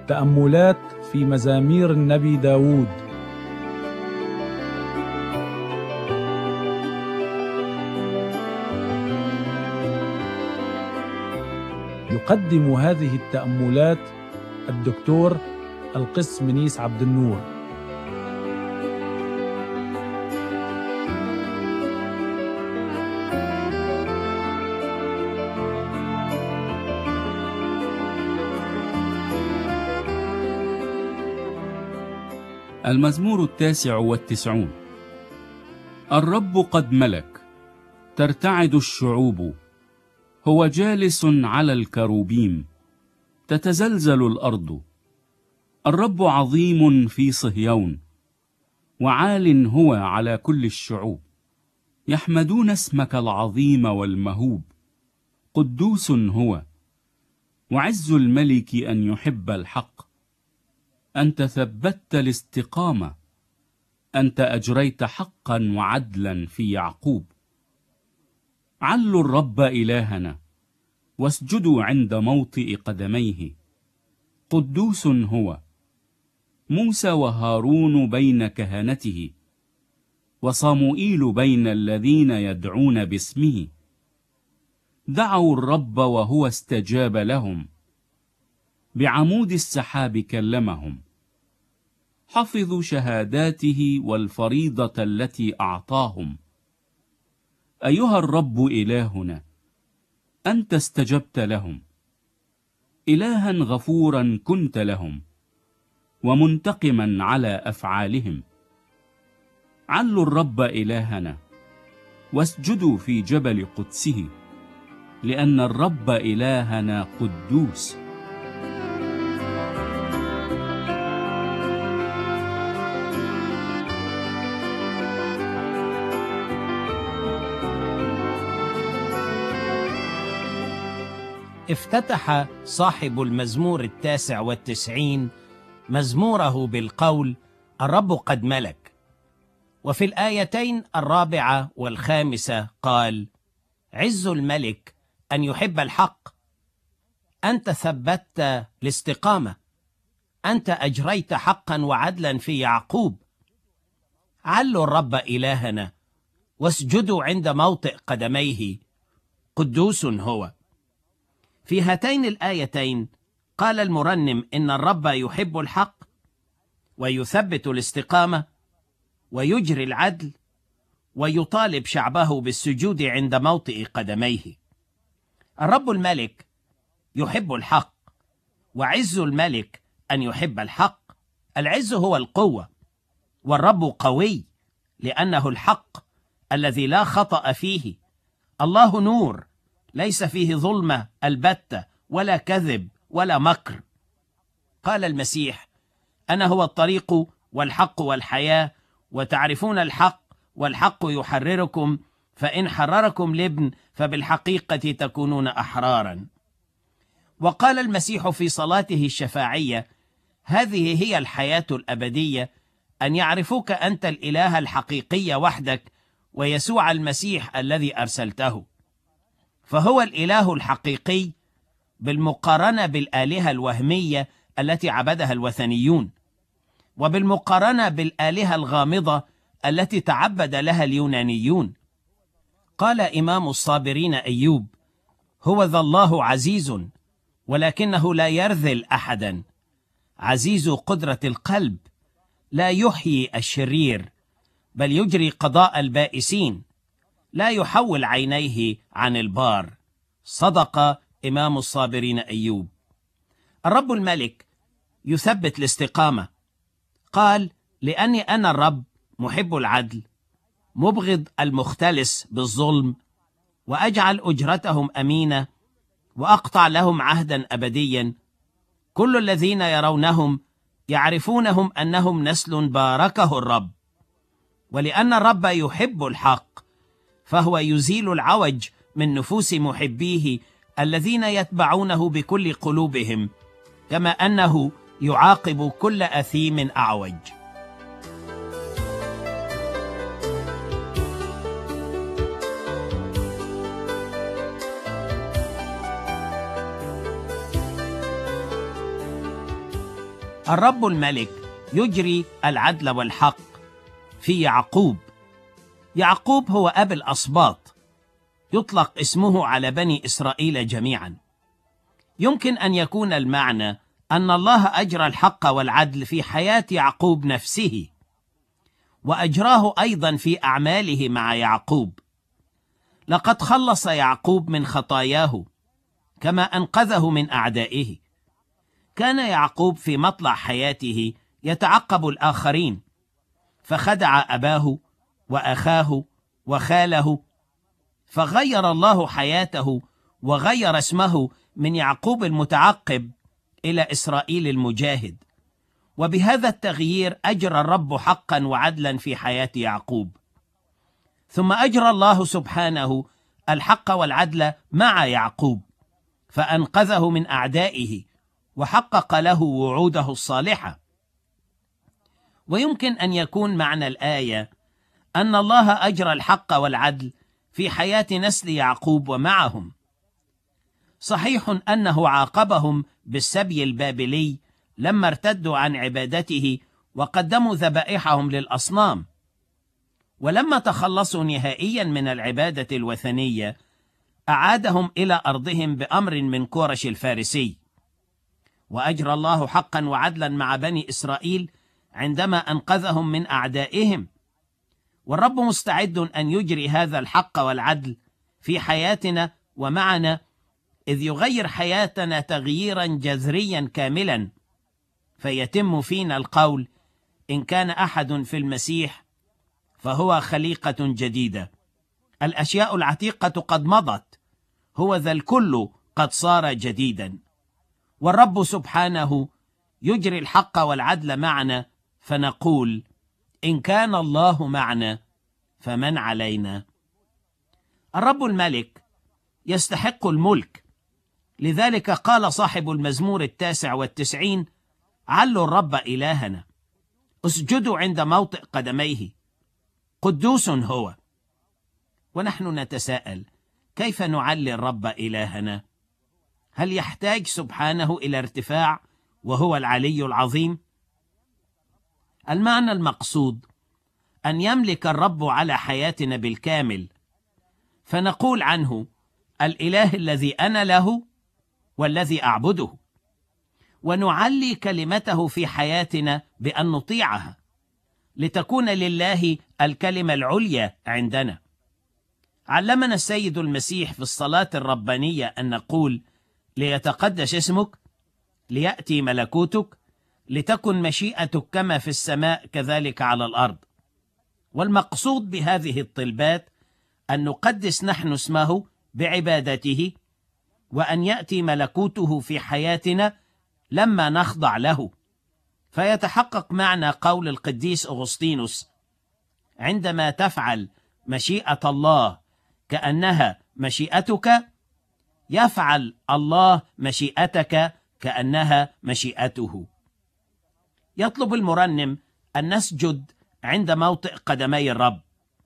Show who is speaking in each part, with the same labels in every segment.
Speaker 1: تأملات في مزامير النبي داود. يقدم هذه التأملات الدكتور القس منيس عبد النور.
Speaker 2: المزمور 99. الرب قد ملك، ترتعد الشعوب، هو جالس على الكروبيم، تتزلزل الأرض. الرب عظيم في صهيون، وعال هو على كل الشعوب. يحمدون اسمك العظيم والمهوب، قدوس هو. وعز الملك أن يحب الحق. أنت ثبتت الاستقامة، أنت أجريت حقا وعدلا في يعقوب. علوا الرب إلهنا، واسجدوا عند موطئ قدميه، قدوس هو. موسى وهارون بين كهنته، وصموئيل بين الذين يدعون باسمه. دعوا الرب وهو استجاب لهم، بعمود السحاب كلمهم. حفظوا شهاداته والفريضة التي أعطاهم. أيها الرب إلهنا، أنت استجبت لهم. إلها غفورا كنت لهم، ومنتقما على أفعالهم. علوا الرب إلهنا، واسجدوا في جبل قدسه، لأن الرب إلهنا قدوس.
Speaker 3: افتتح صاحب المزمور 99 مزموره بالقول: الرب قد ملك. وفي الآيتين 4 و5 قال: عز الملك أن يحب الحق، أنت ثبتت الاستقامة، أنت أجريت حقا وعدلا في يعقوب. علوا الرب إلهنا، واسجدوا عند موطئ قدميه، قدوس هو. في هاتين الآيتين قال المرنم إن الرب يحب الحق، ويثبت الاستقامة، ويجري العدل، ويطالب شعبه بالسجود عند موطئ قدميه. الرب الملك يحب الحق، وعز الملك أن يحب الحق. العز هو القوة، والرب قوي لأنه الحق الذي لا خطأ فيه. الله نور ليس فيه ظلمة البتة، ولا كذب ولا مكر. قال المسيح: أنا هو الطريق والحق والحياة، وتعرفون الحق، والحق يحرركم، فإن حرركم الابن فبالحقيقة تكونون أحرارا. وقال المسيح في صلاته الشفاعية: هذه هي الحياة الأبدية، أن يعرفوك أنت الإله الحقيقي وحدك، ويسوع المسيح الذي أرسلته. فهو الإله الحقيقي بالمقارنة بالآلهة الوهمية التي عبدها الوثنيون، وبالمقارنة بالآلهة الغامضة التي تعبد لها اليونانيون. قال إمام الصابرين أيوب: هو ذا الله عزيز، ولكنه لا يرذل أحدا، عزيز قدرة القلب، لا يحيي الشرير، بل يجري قضاء البائسين، لا يحول عينيه عن البار. صدق إمام الصابرين أيوب. الرب الملك يثبت الاستقامة. قال: لأني أنا الرب محب العدل، مبغض المختلس بالظلم، وأجعل أجرتهم أمينة، وأقطع لهم عهدا أبديا. كل الذين يرونهم يعرفونهم أنهم نسل باركه الرب. ولأن الرب يحب الحق، فهو يزيل العوج من نفوس محبيه الذين يتبعونه بكل قلوبهم، كما أنه يعاقب كل أثيم أعوج. الرب الملك يجري العدل والحق في يعقوب. يعقوب هو أب الأسباط، يطلق اسمه على بني إسرائيل جميعا. يمكن أن يكون المعنى أن الله أجرى الحق والعدل في حياة يعقوب نفسه، وأجراه أيضا في أعماله مع يعقوب. لقد خلص يعقوب من خطاياه كما أنقذه من أعدائه. كان يعقوب في مطلع حياته يتعقب الآخرين، فخدع أباه وأخاه وخاله، فغير الله حياته وغير اسمه من يعقوب المتعقب إلى إسرائيل المجاهد. وبهذا التغيير أجرى الرب حقا وعدلا في حياة يعقوب. ثم أجرى الله سبحانه الحق والعدل مع يعقوب، فأنقذه من أعدائه وحقق له وعوده الصالحة. ويمكن أن يكون معنى الآية أن الله أجرى الحق والعدل في حياة نسل يعقوب ومعهم. صحيح أنه عاقبهم بالسبي البابلي لما ارتدوا عن عبادته وقدموا ذبائحهم للأصنام، ولما تخلصوا نهائيا من العبادة الوثنية أعادهم إلى أرضهم بأمر من كورش الفارسي. وأجرى الله حقا وعدلا مع بني إسرائيل عندما أنقذهم من أعدائهم. والرب مستعد أن يجري هذا الحق والعدل في حياتنا ومعنا، إذ يغير حياتنا تغييرا جذريا كاملا، فيتم فينا القول: إن كان أحد في المسيح فهو خليقة جديدة، الأشياء العتيقة قد مضت، هو ذا الكل قد صار جديدا. والرب سبحانه يجري الحق والعدل معنا، فنقول: إن كان الله معنا فمن علينا. الرب الملك يستحق الملك، لذلك قال صاحب المزمور 99: علوا الرب إلهنا، اسجدوا عند موطئ قدميه، قدوس هو. ونحن نتساءل: كيف نعلي الرب إلهنا؟ هل يحتاج سبحانه إلى ارتفاع وهو العلي العظيم؟ المعنى المقصود أن يملك الرب على حياتنا بالكامل، فنقول عنه: الإله الذي أنا له والذي أعبده، ونعلي كلمته في حياتنا بأن نطيعها لتكون لله الكلمة العليا عندنا. علمنا السيد المسيح في الصلاة الربانية أن نقول: ليتقدس اسمك، ليأتي ملكوتك، لتكن مشيئتك كما في السماء كذلك على الأرض. والمقصود بهذه الطلبات أن نقدس نحن اسمه بعبادته، وأن يأتي ملكوته في حياتنا لما نخضع له. فيتحقق معنا قول القديس أغسطينوس: عندما تفعل مشيئة الله كأنها مشيئتك، يفعل الله مشيئتك كأنها مشيئته. يطلب المرنم أن نسجد عند موطئ قدمي الرب.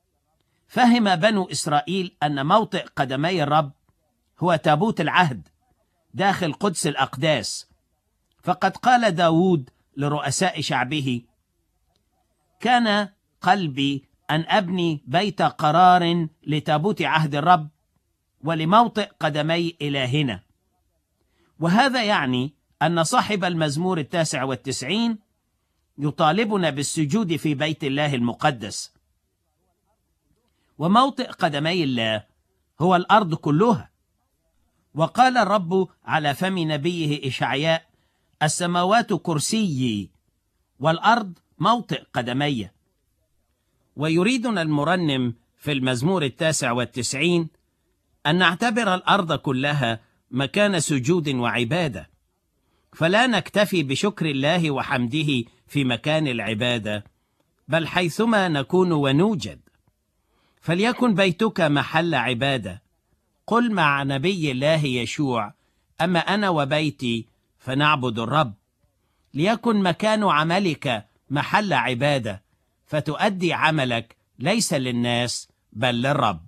Speaker 3: فهم بنو إسرائيل أن موطئ قدمي الرب هو تابوت العهد داخل قدس الأقداس، فقد قال داود لرؤساء شعبه: كان قلبي أن أبني بيت قرار لتابوت عهد الرب ولموطئ قدمي إلهنا. وهذا يعني أن صاحب المزمور 99 يطالبنا بالسجود في بيت الله المقدس. وموطئ قدمي الله هو الأرض كلها. وقال الرب على فم نبيه إشعياء: السماوات كرسيي والأرض موطئ قدمي. ويريدنا المرنم في المزمور 99 أن نعتبر الأرض كلها مكان سجود وعبادة، فلا نكتفي بشكر الله وحمده في مكان العبادة، بل حيثما نكون ونوجد. فليكن بيتك محل عبادة. قل مع نبي الله يشوع: أما أنا وبيتي فنعبد الرب. ليكن مكان عملك محل عبادة، فتؤدي عملك ليس للناس بل للرب.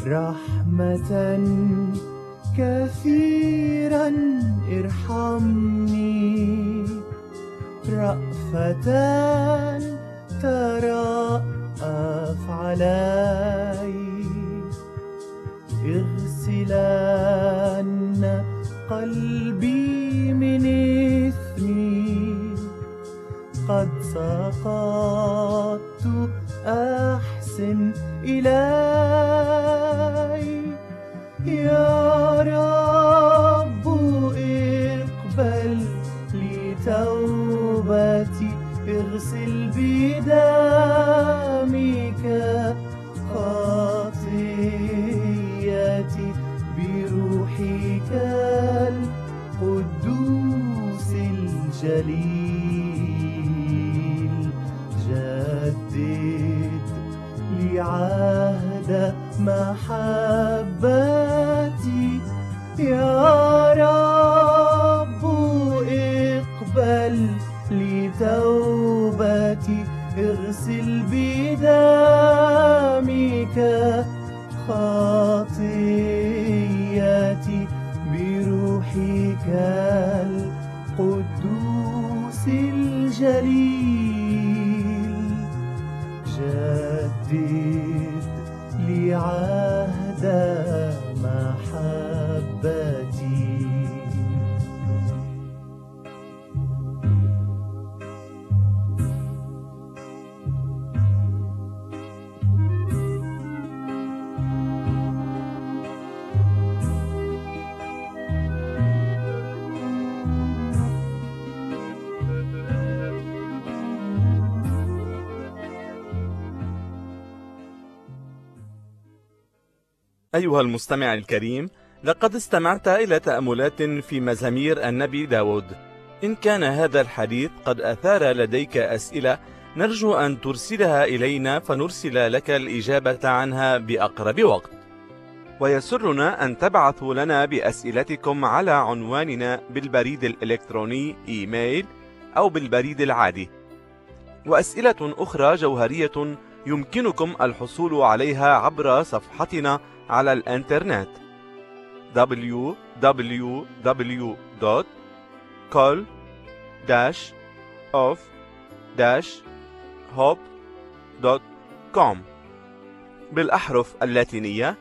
Speaker 4: رحمة كثيرا ارحمني، رأفة ترأف علي، اغسلن قلبي من إثمي، قد سقطت أحسن إلي. يا رب اقبل لي توبتي، اغسل بدمك خطيئتي، بروحك القدوس الجليل. جدد لي عهد محبتي، يا رب اقبل لي توبتي، اغسل بدمك خطيئتي، بروحك القدوس الجليل. جدد لي عهد محبتي.
Speaker 5: أيها المستمع الكريم، لقد استمعت إلى تأملات في مزامير النبي داود. إن كان هذا الحديث قد أثار لديك أسئلة، نرجو أن ترسلها إلينا فنرسل لك الإجابة عنها بأقرب وقت. ويسرنا أن تبعثوا لنا بأسئلتكم على عنواننا بالبريد الإلكتروني إيميل أو بالبريد العادي. وأسئلة أخرى جوهرية يمكنكم الحصول عليها عبر صفحتنا على الإنترنت www.call-of-hope.com بالأحرف اللاتينية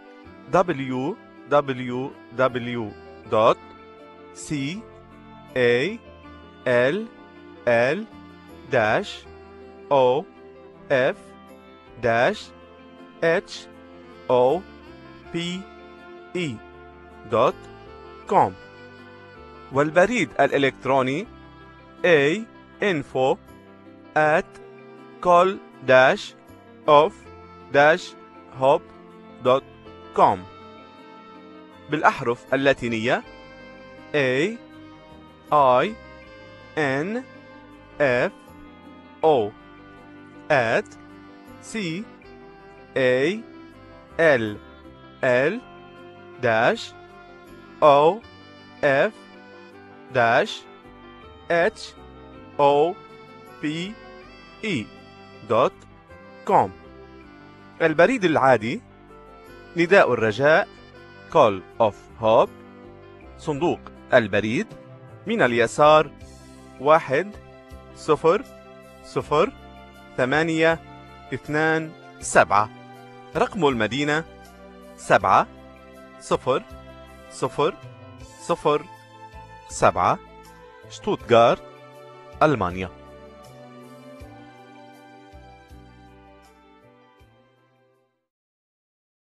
Speaker 5: www.call-of-hope.com والبريد الإلكتروني info@call-of-hope.com بالأحرف اللاتينية CALL-OF-HOPE.com البريد العادي نداء الرجاء Call of Hope، صندوق البريد من اليسار 1002827، رقم المدينة 70007، شتوتغارت، ألمانيا.